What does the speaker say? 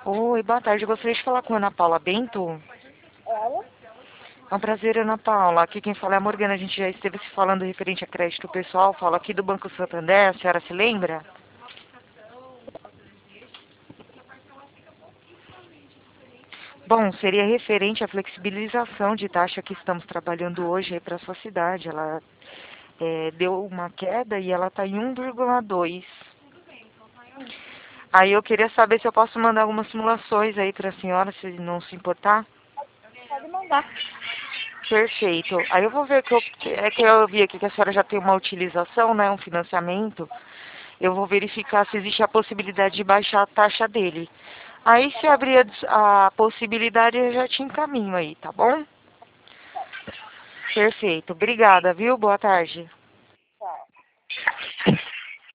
Oi, boa tarde. Eu gostaria de falar com a Ana Paula Bento. Ela? É um prazer, Ana Paula. Aqui quem fala é a Morgana. A gente já esteve se falando referente a crédito pessoal. Falo aqui do Banco Santander. A senhora se lembra? Bom, seria referente à flexibilização de taxa que estamos trabalhando hoje aí para a sua cidade. Ela deu uma queda e ela está em 1,2. Aí eu queria saber se eu posso mandar algumas simulações aí para a senhora, se não se importar. Pode mandar. Perfeito. Aí eu vou ver que eu vi aqui que a senhora já tem uma utilização, né, um financiamento. Eu vou verificar se existe a possibilidade de baixar a taxa dele. Aí se abrir a possibilidade, eu já te encaminho aí, tá bom? Perfeito. Obrigada, viu? Boa tarde. Tchau.